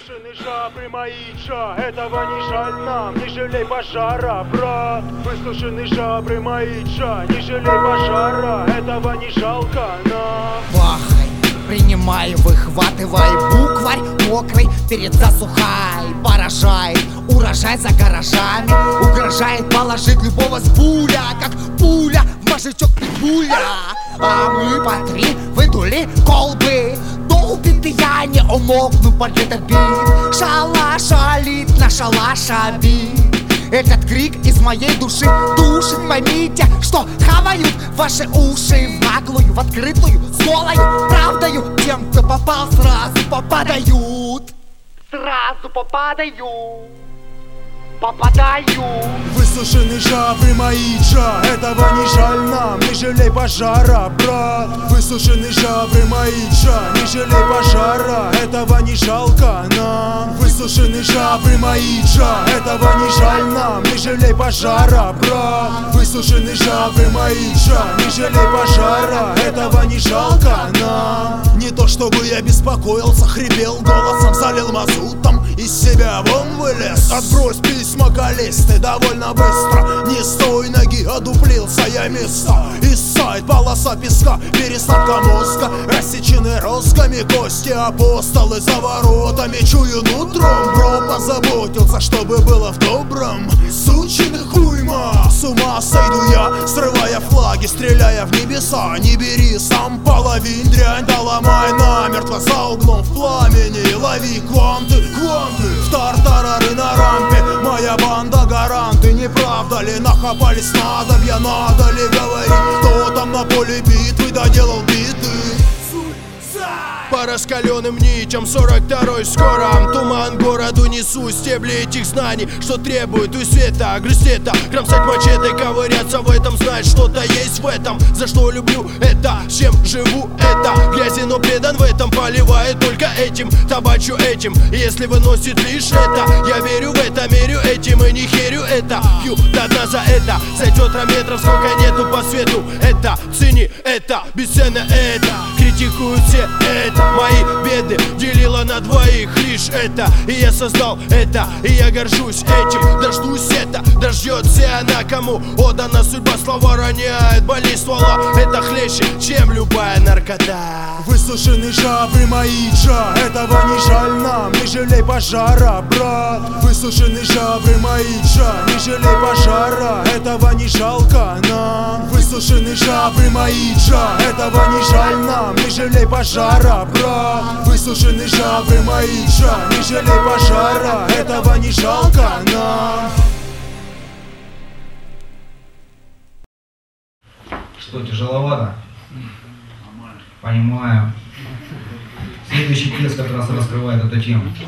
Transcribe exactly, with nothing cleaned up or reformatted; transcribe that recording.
Высушены жабры мои, джа, этого не жаль нам, не жалей пожара, брат. Высушены жабры мои, джа, не жалей пожара, этого не жалко нам. Бахай, принимай, выхватывай букварь мокрый перед засухай. Поражает урожай за гаражами, угрожает положить любого с пуля, как пуля в мозжечок пуля. А мы по три выдули колбы, долбит и я не умолкну под этот бит. Шалаш шалит на шалаша бит. Этот крик из моей души душит. Поймите, что хавают ваши уши в наглую, в открытую, с голою правдою. Тем, кто попал, сразу попадают. Сразу попадаю. Попадаю. Высушены жабры мои, джа, этого не жаль нам, не жалей пожара, брат. Высушены жабры мои, джа, не жалей пожара, этого не жалко нам. Высушены жабры мои, джа, этого не жаль нам, не жалей пожара, брат. Высушены жабры мои, джа, не жалей пожара, этого не жалко нам. Не то чтобы я беспокоился, хрипел голосом, залил мазутом, из себя вон вылез. Отбрось письма калисты довольно быстро, не с той ноги одуплился я место. И сайт полоса песка, пересадка мозга, рассечены розгами кости апостолы за воротами. Чую нутром, бро позаботился, чтобы было в добром. Сучины хуйма, с ума сойду я, срывая флаги, стреляя в небеса. Не бери сам половин, дрянь, да ломай намертво за углом в пламени. Лови кванты, кванты, в тартарары на рампе. Моя банда гаранты, не правда ли? Нахапались надобья, надо ли говорить, кто там на поле битвы доделал биты? По раскаленным нитям сорок второй скоро. Туман городу несу, стебли этих знаний, что требует у света грусть это. Кромсать мачете, ковыряться в этом, знать что-то есть в этом. За что люблю это, с чем живу это. Грязи, но предан в этом, поливает только этим, табачу этим. Если выносит лишь это, я верю в это, мерю этим и не херю это. Пью до дна за это, зайдет метров, сколько нету по свету. Это, цени это, бесценно это. Критикуют все это, мои беды делила на двоих лишь это. И я создал это, и я горжусь этим. Дождусь это, дождется она, кому отдана судьба. Слова роняет, болезнь ствола, это хлеще, чем любая наркота. Высушены жабры мои, джа, этого не жаль нам, не жалей пожара, брат. Высушены жабры мои, джа, не жалей пожара, этого не жалко нам. Высушены жабры мои, джа, этого не жаль нам, не жалей пожара, брат. Высушены жабры мои, джа, не жалей пожара, этого не жалко нам. Что, тяжеловато? Понимаю. Следующий текст как раз раскрывает эту тему.